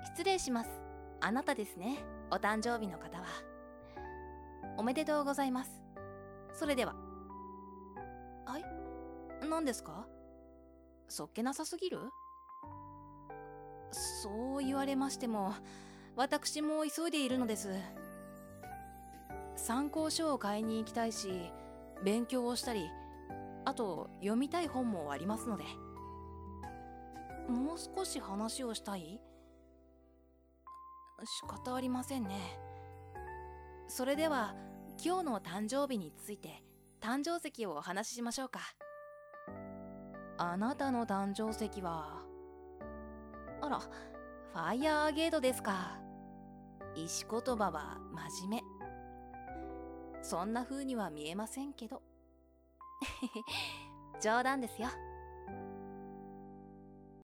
失礼します。あなたですね、お誕生日の方は。おめでとうございます。それでは。はい？何ですか？そっけなさすぎる？そう言われましても、私も急いでいるのです。参考書を買いに行きたいし、勉強をしたり、あと読みたい本もありますので。もう少し話をしたい？仕方ありませんね。それでは、今日の誕生日について、誕生石をお話ししましょうか。あなたの誕生石は、あら、ファイヤーゲートですか。石言葉は真面目。そんな風には見えませんけど。冗談ですよ。